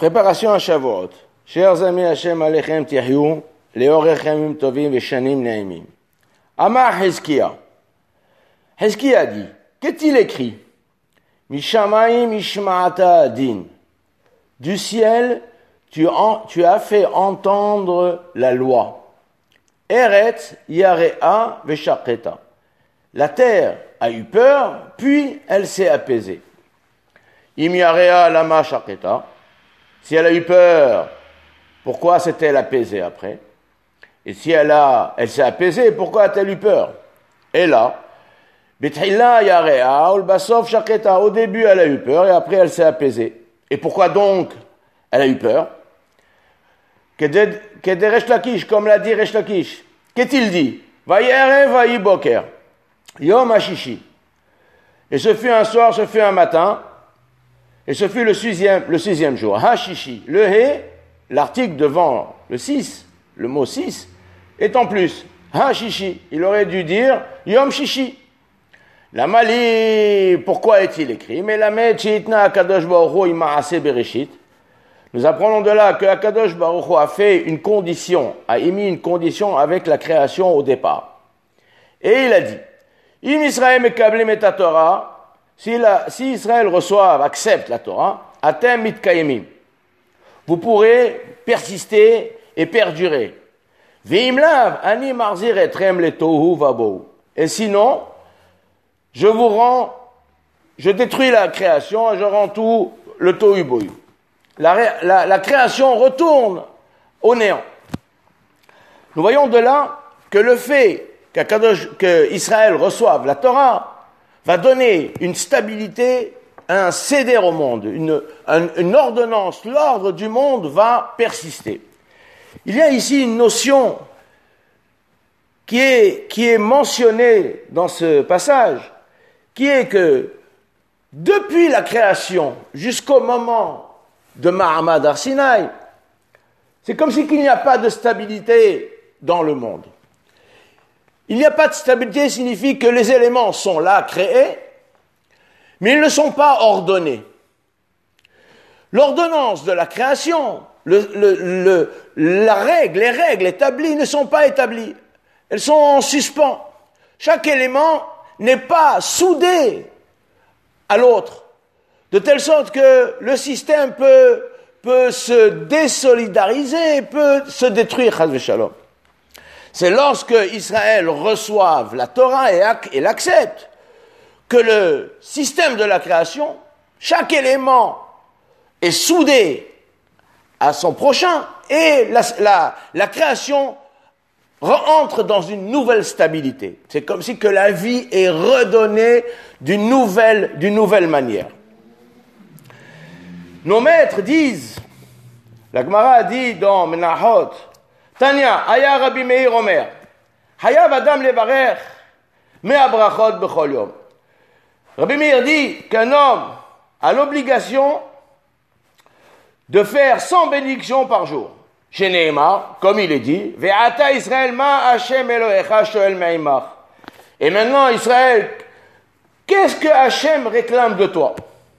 Préparation à Shavuot. Chers amis, Hashem alechem tihyou, leorechem tovim veshanim naimim. Amar Hizkiya. Hizkiya dit, qu'est-il écrit? Mishamayim mishma'ata din. Du ciel, tu as fait entendre la loi. Eretz yarea veshaketa. La terre a eu peur, puis elle s'est apaisée. Im yarea lama shaketa. Si elle a eu peur, pourquoi s'est-elle apaisée après? Et si elle s'est apaisée, pourquoi a-t-elle eu peur? Et là, Bethila yarea ulbasov shaketa. Au début, elle a eu peur et après, elle s'est apaisée. Et pourquoi donc elle a eu peur? Kede Resh Lakish, comme l'a dit Resh Lakish. Qu'est-il dit? Vayere vayi boker. Yom hashishi. Et ce fut un soir, ce fut un matin, et ce fut le sixième jour. Hashishi. Le he, l'article devant le 6, le mot 6, est en plus. Hashishi. Il aurait dû dire Yom shishi. La Mali, pourquoi est-il écrit? Mais la Metchitna Akadosh Baruch Hu Imaase Bereshit. Nous apprenons de là que Akadosh Baruch Hu a émis une condition avec la création au départ. Et il a dit, Im Israël mekablim et ta Torah, si Israël accepte la Torah, atem mitkayemim. Vous pourrez persister et perdurer. Ve'im lav ani marzir etrem le tohu vabou. Et sinon, je détruis la création et je rends tout le tohu bohu. La création retourne au néant. Nous voyons de là que le fait qu'Israël reçoive la Torah va donner une stabilité, un céder au monde, une ordonnance. L'ordre du monde va persister. Il y a ici une notion qui est mentionnée dans ce passage, qui est que depuis la création jusqu'au moment de Mahamad Har Sinaï, c'est comme si qu'il n'y a pas de stabilité dans le monde. Il n'y a pas de stabilité signifie que les éléments sont là, créés, mais ils ne sont pas ordonnés. L'ordonnance de la création, les règles établies ne sont pas établies. Elles sont en suspens. Chaque élément n'est pas soudé à l'autre. De telle sorte que le système peut se désolidariser, peut se détruire, chas v'shalom. C'est lorsque Israël reçoive la Torah et l'accepte que le système de la création, chaque élément est soudé à son prochain et la création entre dans une nouvelle stabilité. C'est comme si que la vie est redonnée d'une nouvelle manière. Nos maîtres disent, la Gemara dit dans Menachot, Tanya, Aya Rabbi Meir Omer, Hayav Adam Levarech, Mea Brachot Bechol Yom. Rabbi Meir dit qu'un homme a l'obligation de faire 100 bénédictions par jour. Chez Nehemar, comme il est dit, Ve'ata Israël ma Hashem Elohecha shoel me'imach. Et maintenant, Israël, qu'est-ce que Hashem réclame de toi?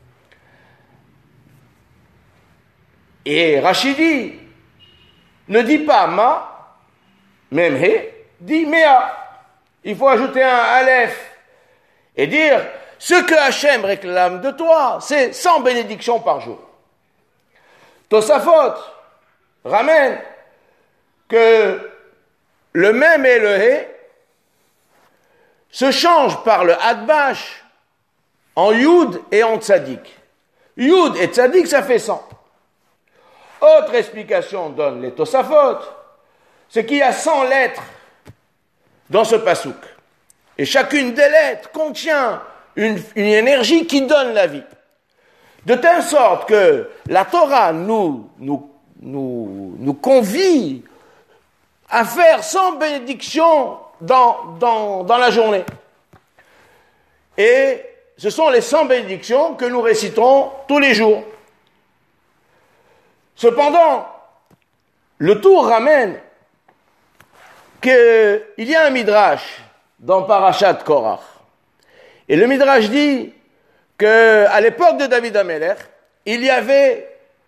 Et Rachidi ne dit pas ma, même he, dit mea. Il faut ajouter un aleph et dire ce que Hachem réclame de toi, c'est 100 bénédictions par jour. Tosafot ramène que le même et le he se change par le hadbash en yud et en tzadik. Yud et tzadik, ça fait 100. Autre explication donne les Tosafot, c'est qu'il y a 100 lettres dans ce pasouk. Et chacune des lettres contient une énergie qui donne la vie. De telle sorte que la Torah nous convie à faire 100 bénédictions dans la journée. Et ce sont les 100 bénédictions que nous récitons tous les jours. Cependant, le Tour ramène qu'il y a un midrash dans Parashat Korach. Et le midrash dit qu'à l'époque de David Amelech, il y avait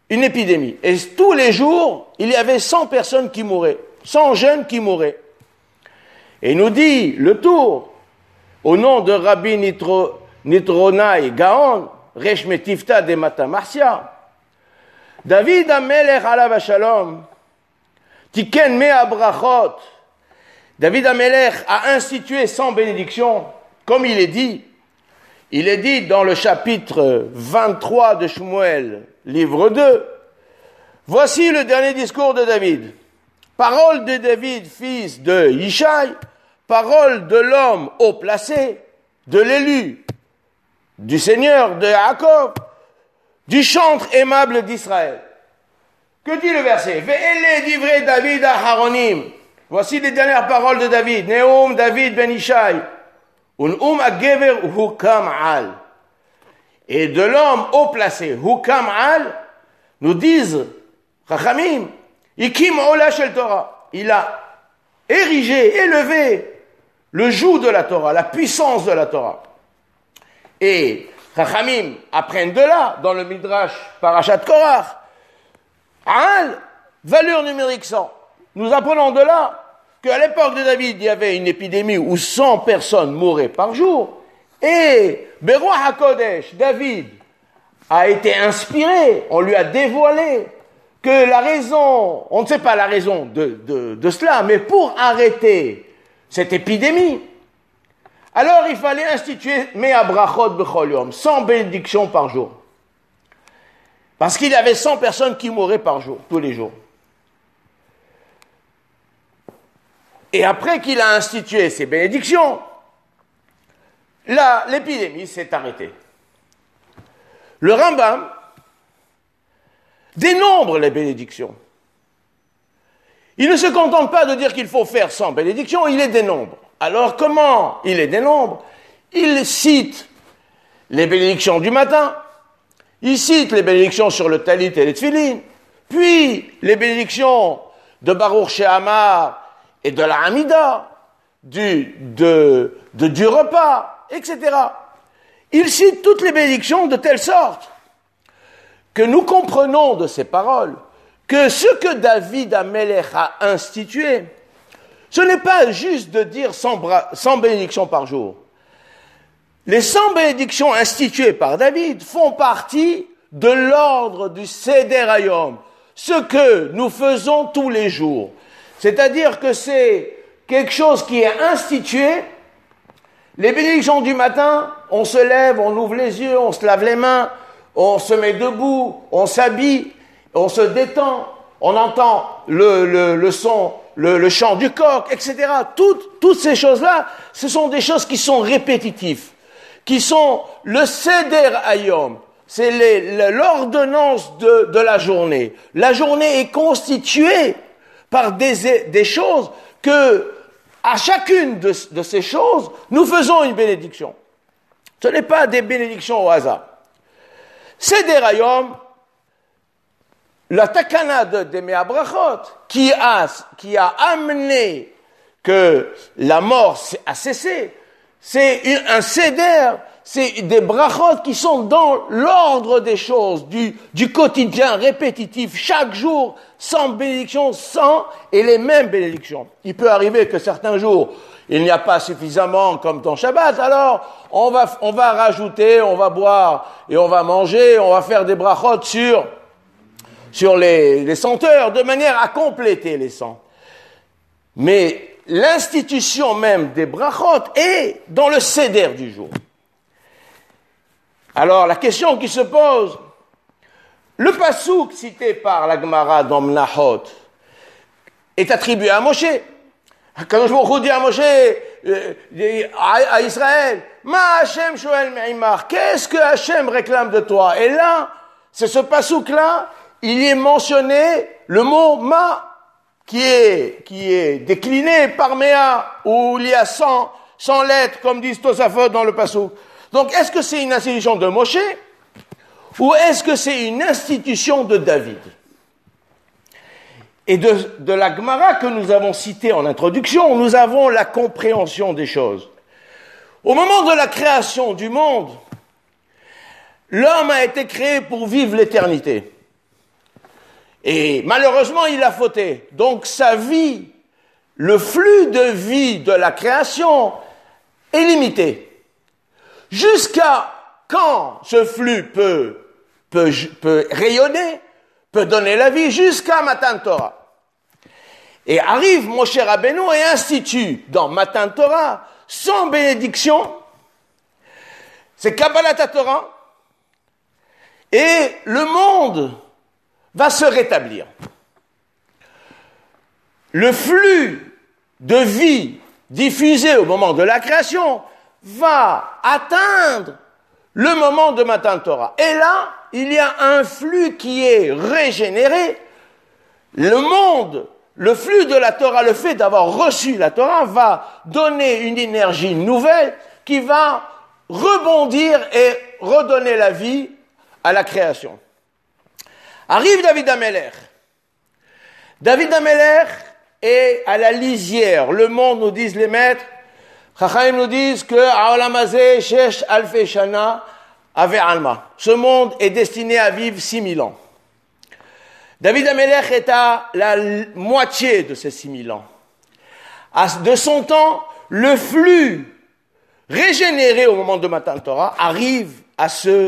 une épidémie. Et tous les jours, il y avait 100 personnes qui mouraient, 100 jeunes qui mouraient. Et il nous dit le tour, au nom de Rabbi Nitronai Gaon, Resh Metifta de Mata Marcia, David Amelech alav shalom, Tiken mea brachot, David Amelech a institué 100 bénédictions, comme il est dit dans le chapitre 23 de Shmuel, livre 2, voici le dernier discours de David. Parole de David, fils de Yishai, parole de l'homme haut placé, de l'élu, du Seigneur de Jacob, du chantre aimable d'Israël. Que dit le verset? Ve'ele divrei David Aharonim. Voici les dernières paroles de David. Neum David ben Yishai. Un'um agever hukam al. Et de l'homme haut placé, hukam al, nous disent, Chachamim, ikim ola shel Torah. Il a érigé, élevé le joug de la Torah, la puissance de la Torah. Et Chachamim apprennent de là, dans le Midrash Parashat Korach, al, valeur numérique 100. Nous apprenons de là qu'à l'époque de David, il y avait une épidémie où 100 personnes mouraient par jour. Et Beroi HaKodesh, David, a été inspiré, on lui a dévoilé que la raison, on ne sait pas la raison de cela, mais pour arrêter cette épidémie, alors il fallait instituer Mea Brachot Bechol Yom, 100 bénédictions par jour. Parce qu'il y avait 100 personnes qui mouraient par jour, tous les jours. Et après qu'il a institué ces bénédictions, là, l'épidémie s'est arrêtée. Le Rambam dénombre les bénédictions. Il ne se contente pas de dire qu'il faut faire 100 bénédictions, il les dénombre. Alors comment il les dénombre? Il cite les bénédictions du matin, il cite les bénédictions sur le talit et les tfilin, puis les bénédictions de Baruch She'amar et de la Hamida, du repas, etc. Il cite toutes les bénédictions de telle sorte que nous comprenons de ces paroles que ce que David Amelech a institué, ce n'est pas juste de dire 100 bénédictions par jour. Les 100 bénédictions instituées par David font partie de l'ordre du Seder Hayom, ce que nous faisons tous les jours. C'est-à-dire que c'est quelque chose qui est institué. Les bénédictions du matin, on se lève, on ouvre les yeux, on se lave les mains, on se met debout, on s'habille, on se détend, on entend le son, le chant du coq, etc. Toutes ces choses-là, ce sont des choses qui sont répétitives, qui sont le Seder Hayom. C'est l'ordonnance de la journée. La journée est constituée par des choses que, à chacune de ces choses, nous faisons une bénédiction. Ce n'est pas des bénédictions au hasard. Seder Hayom, la takana de Mea Brachot, qui a amené que la mort a cessé, c'est un seder, c'est des brachot qui sont dans l'ordre des choses, du quotidien répétitif, chaque jour, 100 bénédictions, 100 et les mêmes bénédictions. Il peut arriver que certains jours, il n'y a pas suffisamment comme ton Shabbat, alors on va rajouter, on va boire et on va manger, on va faire des brachot sur les senteurs, de manière à compléter les 100. Mais l'institution même des brachot est dans le seder du jour. Alors, la question qui se pose, le pasouk cité par la Gemara dans Menachot est attribué à Moshe. Kadosh Baruch Hu dit à Moshe, à Israël, Ma Hashem shoel me'imach, qu'est-ce que Hashem réclame de toi? Et là, c'est ce pasouk-là, il y est mentionné le mot ma, qui est décliné par Mea, où il y a 100 lettres, comme disent Tosafot dans le pasouk. Donc, est-ce que c'est une institution de Moshe, ou est-ce que c'est une institution de David? Et de la Gemara que nous avons citée en introduction, nous avons la compréhension des choses. Au moment de la création du monde, l'homme a été créé pour vivre l'éternité. Et malheureusement, il a fauté. Donc sa vie, le flux de vie de la création est limité. Jusqu'à quand ce flux peut rayonner, peut donner la vie, jusqu'à Matan Torah. Et arrive Moshe Rabbeinu et institue dans Matan Torah, sans bénédiction, c'est Kabbalat Torah, et le monde va se rétablir. Le flux de vie diffusé au moment de la création va atteindre le moment de Matan Torah. Et là, il y a un flux qui est régénéré. Le monde, le flux de la Torah, le fait d'avoir reçu la Torah va donner une énergie nouvelle qui va rebondir et redonner la vie à la création. Arrive David HaMelech. David HaMelech est à la lisière. Le monde, nous disent les maîtres, Chachamim nous disent que Ha'olam hazeh shesh alfei shana ave alma. Ce monde est destiné à vivre 6000 ans. David HaMelech est à la moitié de ces 6000 ans. De son temps, le flux régénéré au moment de Matan Torah arrive à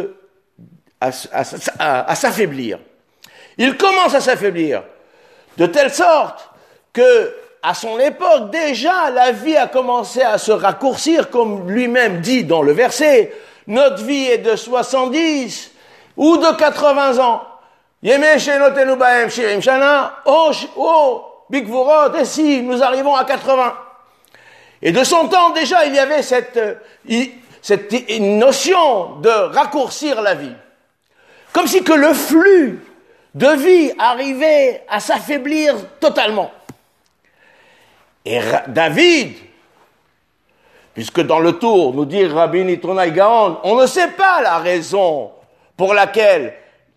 s'affaiblir. Il commence à s'affaiblir de telle sorte que, à son époque, déjà, la vie a commencé à se raccourcir, comme lui-même dit dans le verset. Notre vie est de 70 ou de 80 ans. Yemei shenotenu bahem shirim shana, bigvurot, et si nous arrivons à 80. Et de son temps, déjà, il y avait cette notion de raccourcir la vie. Comme si que le flux de vie arrivait à s'affaiblir totalement. Et David, puisque dans le tour, nous dit Rabbi Nitronaï Gaon, on ne sait pas la raison pour laquelle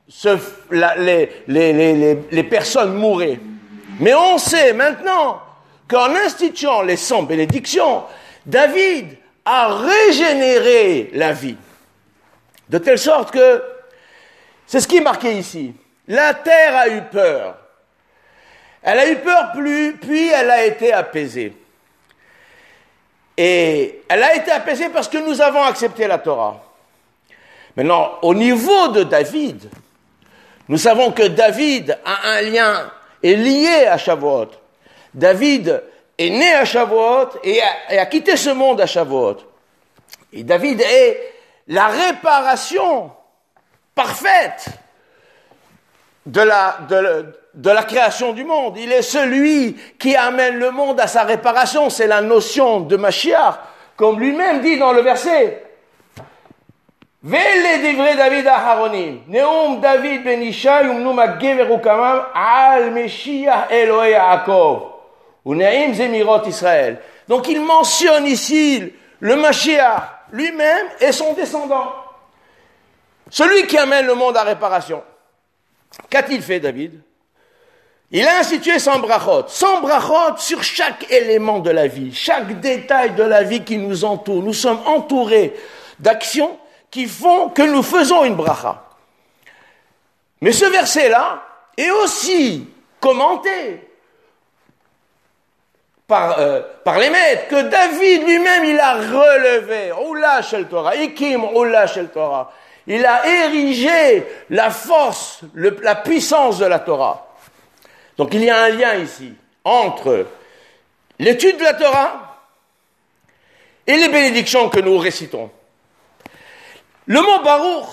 les personnes mouraient. Mais on sait maintenant qu'en instituant les 100 bénédictions, David a régénéré la vie. De telle sorte que, c'est ce qui est marqué ici, la terre a eu peur. Elle a eu peur, puis elle a été apaisée. Et elle a été apaisée parce que nous avons accepté la Torah. Maintenant, au niveau de David, nous savons que David a un lien, est lié à Shavuot. David est né à Shavuot et a quitté ce monde à Shavuot. Et David est la réparation parfaite de la création du monde. Il est celui qui amène le monde à sa réparation. C'est la notion de Mashiach, comme lui-même dit dans le verset. Vele divrei David Aharonim, Neum David ben Ishai umnu magever ukamam al Meshiach Elohei Yaakov, uneim zemirot Israël. Donc il mentionne ici le Mashiach lui-même et son descendant. Celui qui amène le monde à réparation. Qu'a-t-il fait, David? Il a institué 100 brachot. 100 brachot sur chaque élément de la vie, chaque détail de la vie qui nous entoure. Nous sommes entourés d'actions qui font que nous faisons une bracha. Mais ce verset-là est aussi commenté par les maîtres, que David lui-même, il a relevé. Oula shel Torah, ikim oula shel Torah. Il a érigé la force, la puissance de la Torah. Donc il y a un lien ici entre l'étude de la Torah et les bénédictions que nous récitons. Le mot Baruch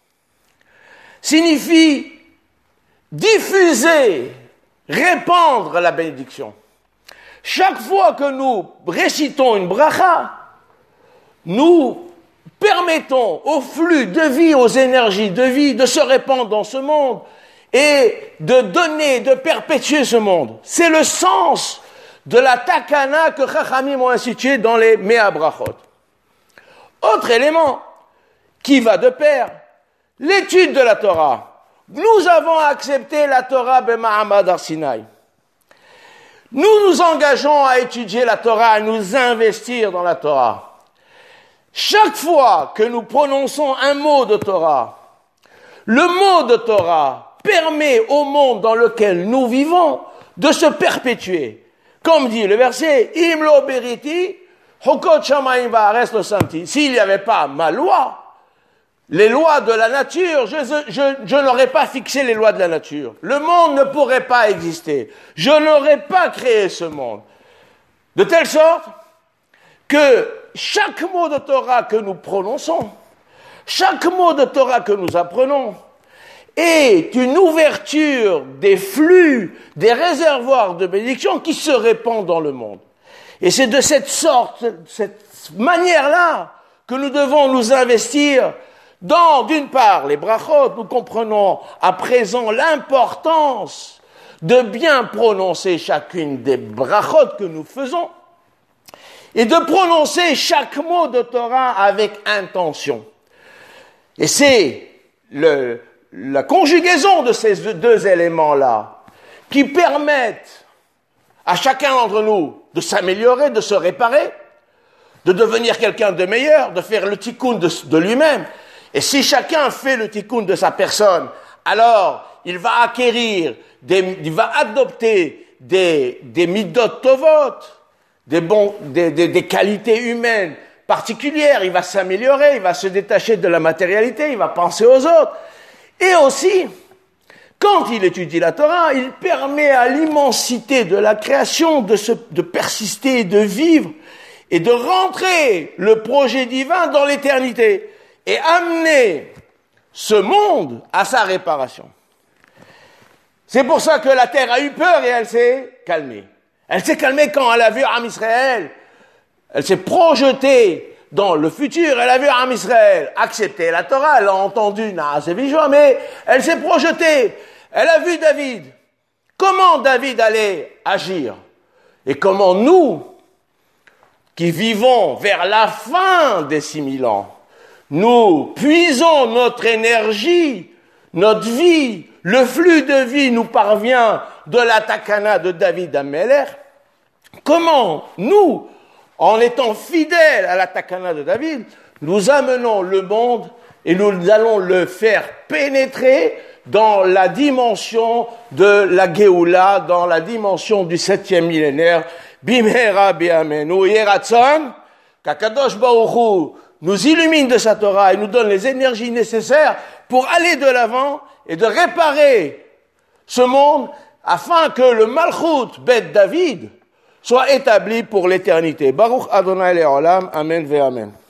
signifie diffuser, répandre la bénédiction. Chaque fois que nous récitons une bracha, nous permettons au flux de vie, aux énergies de vie de se répandre dans ce monde et de donner, de perpétuer ce monde. C'est le sens de la takana que Chachamim ont institué dans les Mea Brachot. Autre élément qui va de pair, l'étude de la Torah. Nous avons accepté la Torah b'ma'amad har Sinaï. Nous nous engageons à étudier la Torah, à nous investir dans la Torah. Chaque fois que nous prononçons un mot de Torah, le mot de Torah permet au monde dans lequel nous vivons de se perpétuer. Comme dit le verset, Im lo beriti, hokot shamayim va'aretz lo samti. S'il n'y avait pas ma loi, les lois de la nature, je n'aurais pas fixé les lois de la nature. Le monde ne pourrait pas exister. Je n'aurais pas créé ce monde. De telle sorte que chaque mot de Torah que nous prononçons, chaque mot de Torah que nous apprenons, est une ouverture des flux, des réservoirs de bénédiction qui se répandent dans le monde. Et c'est de cette sorte, cette manière-là, que nous devons nous investir dans, d'une part, les brachot. Nous comprenons à présent l'importance de bien prononcer chacune des brachot que nous faisons et de prononcer chaque mot de Torah avec intention. Et c'est la conjugaison de ces deux éléments-là qui permettent à chacun d'entre nous de s'améliorer, de se réparer, de devenir quelqu'un de meilleur, de faire le tikkun de lui-même. Et si chacun fait le tikkun de sa personne, alors il va acquérir, il va adopter des midot tovot, des qualités humaines particulières, il va s'améliorer, il va se détacher de la matérialité, il va penser aux autres. Et aussi, quand il étudie la Torah, il permet à l'immensité de la création de persister et de vivre et de rentrer le projet divin dans l'éternité et amener ce monde à sa réparation. C'est pour ça que la terre a eu peur et elle s'est calmée. Elle s'est calmée quand elle a vu Am Israël. Elle s'est projetée dans le futur. Elle a vu Am Israël accepter la Torah. Elle a entendu Naaseh Vishwa, mais elle s'est projetée. Elle a vu David. Comment David allait agir? Et comment nous, qui vivons vers la fin des 6000 ans, nous puisons notre énergie, notre vie, le flux de vie nous parvient de la takana de David Amelech. Comment nous, en étant fidèles à la takana de David, nous amenons le monde et nous allons le faire pénétrer dans la dimension de la Géoula, dans la dimension du 7e millénaire. Bimhera bi'amenu yeratzon, qu'Akadosh Baruch Hu nous illumine de sa Torah et nous donne les énergies nécessaires pour aller de l'avant et de réparer ce monde afin que le Malchut Bet David soit établi pour l'éternité. Baruch Adonai Le'olam, Amen ve Amen.